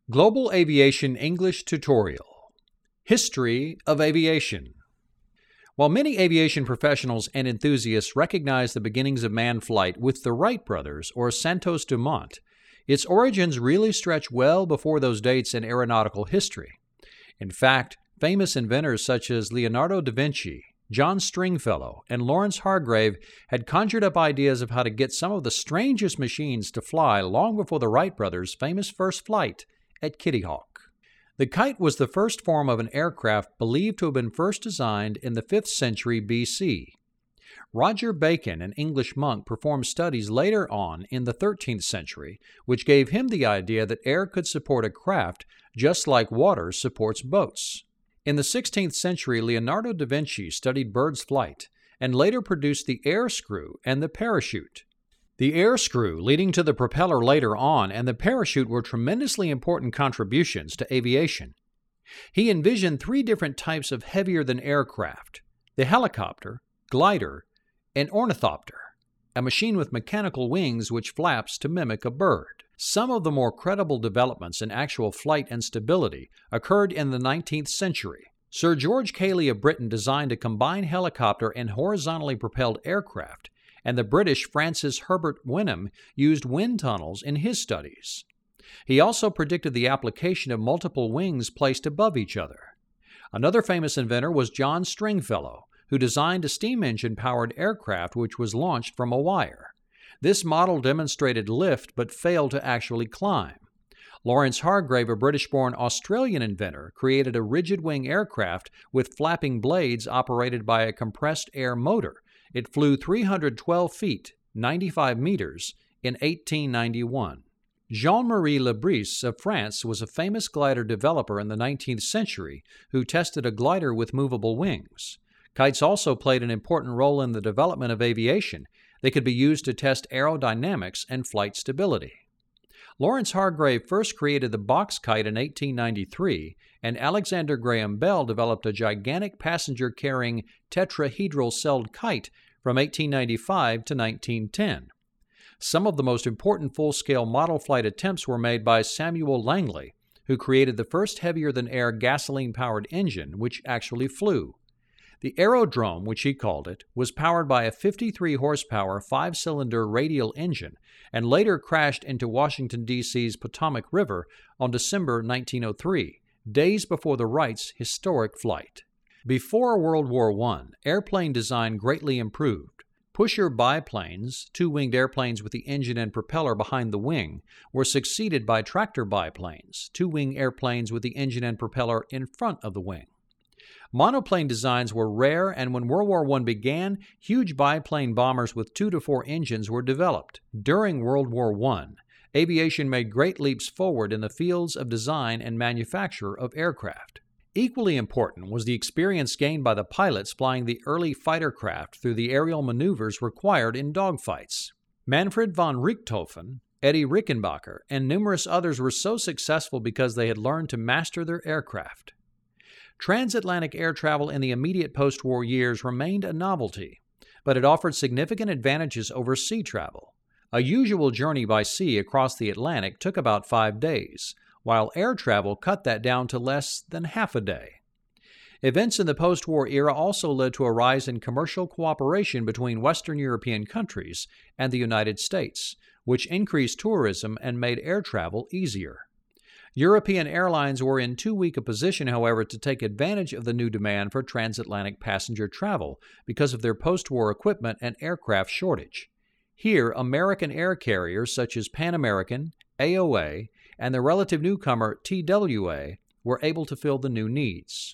Global Aviation English Tutorial. History of Aviation. While many aviation professionals and enthusiasts recognize the beginnings of manned flight with the Wright brothers or Santos Dumont, its origins really stretch well before those dates in aeronautical history. In fact, famous inventors such as Leonardo da Vinci, John Stringfellow, and Lawrence Hargrave had conjured up ideas of how to get some of the strangest machines to fly long before the Wright brothers' famous first flight at Kitty Hawk. The kite was the first form of an aircraft believed to have been first designed in the 5th century BC. Roger Bacon, an English monk, performed studies later on in the 13th century, which gave him the idea that air could support a craft just like water supports boats. In the 16th century, Leonardo da Vinci studied bird's flight and later produced the air screw and the parachute. The air screw leading to the propeller later on and the parachute were tremendously important contributions to aviation. He envisioned 3 different types of heavier-than-air craft: the helicopter, glider, and ornithopter, a machine with mechanical wings which flaps to mimic a bird. Some of the more credible developments in actual flight and stability occurred in the 19th century. Sir George Cayley of Britain designed a combined helicopter and horizontally propelled aircraft, and the British Francis Herbert Wenham used wind tunnels in his studies. He also predicted the application of multiple wings placed above each other. Another famous inventor was John Stringfellow, who designed a steam engine-powered aircraft which was launched from a wire. This model demonstrated lift but failed to actually climb. Lawrence Hargrave, a British-born Australian inventor, created a rigid-wing aircraft with flapping blades operated by a compressed air motor. It flew 312 feet, 95 meters, in 1891. Jean-Marie Lebris of France was a famous glider developer in the 19th century who tested a glider with movable wings. Kites also played an important role in the development of aviation. They could be used to test aerodynamics and flight stability. Lawrence Hargrave first created the box kite in 1893, and Alexander Graham Bell developed a gigantic passenger-carrying tetrahedral-celled kite from 1895 to 1910. Some of the most important full-scale model flight attempts were made by Samuel Langley, who created the first heavier-than-air gasoline-powered engine, which actually flew. The aerodrome, which he called it, was powered by a 53-horsepower 5-cylinder radial engine and later crashed into Washington, D.C.'s Potomac River on December 1903, days before the Wrights' historic flight. Before World War I, airplane design greatly improved. Pusher biplanes, 2-winged airplanes with the engine and propeller behind the wing, were succeeded by tractor biplanes, 2-wing airplanes with the engine and propeller in front of the wing. Monoplane designs were rare, and when World War I began, huge biplane bombers with 2 to 4 engines were developed. During World War I, aviation made great leaps forward in the fields of design and manufacture of aircraft. Equally important was the experience gained by the pilots flying the early fighter craft through the aerial maneuvers required in dogfights. Manfred von Richthofen, Eddie Rickenbacker, and numerous others were so successful because they had learned to master their aircraft. Transatlantic air travel in the immediate post-war years remained a novelty, but it offered significant advantages over sea travel. A usual journey by sea across the Atlantic took about 5 days, while air travel cut that down to less than half a day. Events in the post-war era also led to a rise in commercial cooperation between Western European countries and the United States, which increased tourism and made air travel easier. European airlines were in too weak a position, however, to take advantage of the new demand for transatlantic passenger travel because of their post-war equipment and aircraft shortage. Here, American air carriers such as Pan American, AOA, and the relative newcomer TWA were able to fill the new needs.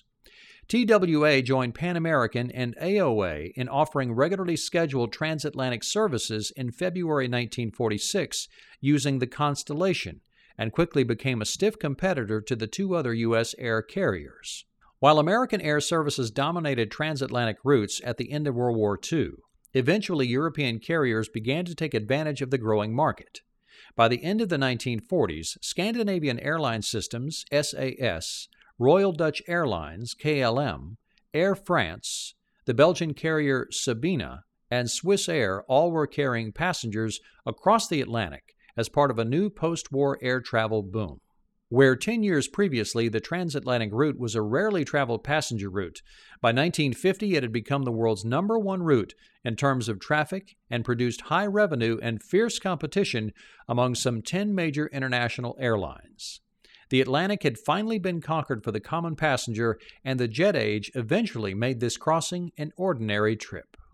TWA joined Pan American and AOA in offering regularly scheduled transatlantic services in February 1946 using the Constellation, and quickly became a stiff competitor to the 2 other U.S. air carriers. While American air services dominated transatlantic routes at the end of World War II, eventually European carriers began to take advantage of the growing market. By the end of the 1940s, Scandinavian Airline Systems, SAS, Royal Dutch Airlines, KLM, Air France, the Belgian carrier Sabena, and Swiss Air all were carrying passengers across the Atlantic as part of a new post-war air travel boom. Where 10 years previously the transatlantic route was a rarely traveled passenger route, by 1950 it had become the world's #1 route in terms of traffic and produced high revenue and fierce competition among some 10 major international airlines. The Atlantic had finally been conquered for the common passenger, and the jet age eventually made this crossing an ordinary trip.